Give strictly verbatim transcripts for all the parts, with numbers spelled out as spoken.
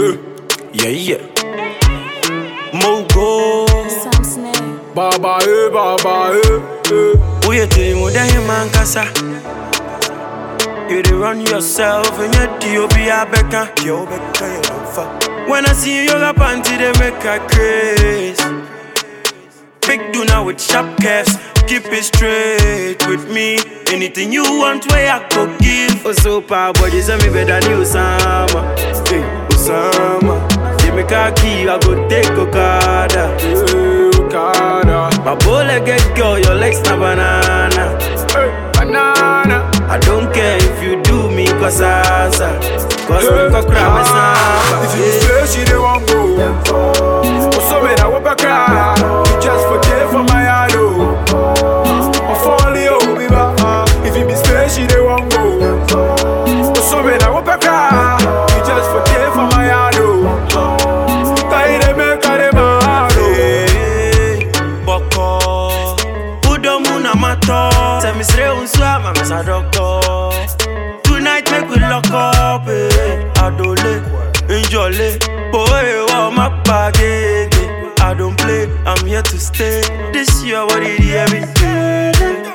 Yeah, yeah. Mogo. Sam Snare. Baba, eh, baba, eh, eh. Who you tell me that you man kasa? You dey run yourself and you do be a becca. You becca, you don't fuck. When I see you, your panty, they make a craze. Big do now with sharp cash. Keep it straight with me. Anything you want, where I could give. Oh, so power, but you say me better than Osama. Hey, Osama. Give me khaki, I go take Okada. Hey, Okada. My bullet get girl, your legs na banana. Hey, banana. I don't care if you do me cause asa. Cause hey, me go cry my samba. If you stay, she dey want go. Oh, so me that whoop a cry. You just forget for my heart, oh. I fall you, baby. If you be stay, she dey want go. Oh, so me that whoop a cry. You just forget for my heart, oh. Kai de me, kai de ma, hey, Boko. Udo muna mato. Say me sre unswa, ma me sa doctor. Tonight make we lock up, eh. Adole, enjoy, boy, wow, my bagage. I don't play, I'm here to stay. This year, what it is every day.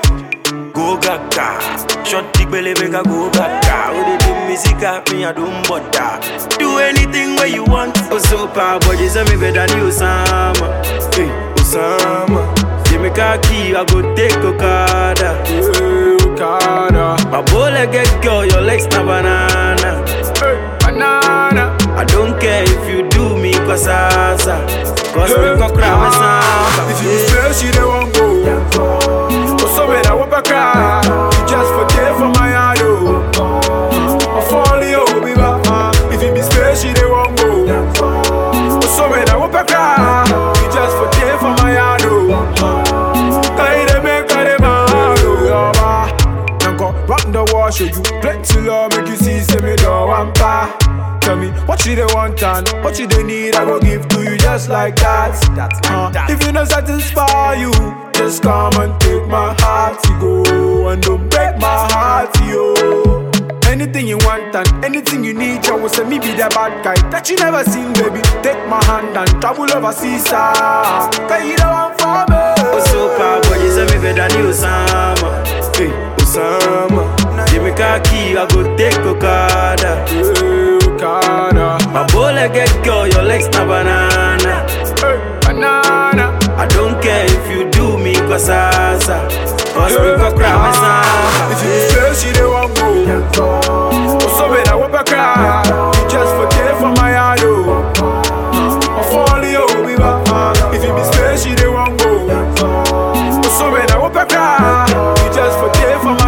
Go gaga, short dick belly make a go gaga. When they do music at me, I don't bother. Do anything where you want. Oh, so power, but you say me better than Osama. Hey, Osama. Give me khaki, I go take Okada. hey, Okada. My bullet get girl, your legs na banana. Hey, banana. I don't care if you do me cause asa. Cause Hey, me go cry my samba. if you stay, she dey want go. Oh, so me that whoop a cry. You just forget for my heart, oh. I fall you, baby. If you be stay, she dey want go. Oh, so me that whoop a cry. You just forget for my heart, oh. Kai de me, kai de ma, oh. Nanko, rock the wall, show you plenty love, make you see, say me don't want pa. Tell me what you they want and what you they need, I go give to you just like that. That's uh, that. If you not satisfy you, just come and take my heart, you go and don't break my heart, yo. Anything you want and anything you need, I will say me be the bad guy that you never seen, baby. Take my hand and travel overseas, ah. Cause you don't want for me. Oh, so power, but you say me better than Osama. Hey, Osama. Give me khaki, I go take Okada. Hey, Okada. My bullet get girl, your legs na banana. Hey, banana. I don't care if you do me cause asa. Cause me go cry my samba. If you stay, she dey want go. Oh, so me that whoop a cry. You just forget for my heart, oh. I fall you, baby. If you be stay, she dey want go. Oh, so me that whoop a cry. You just forget for my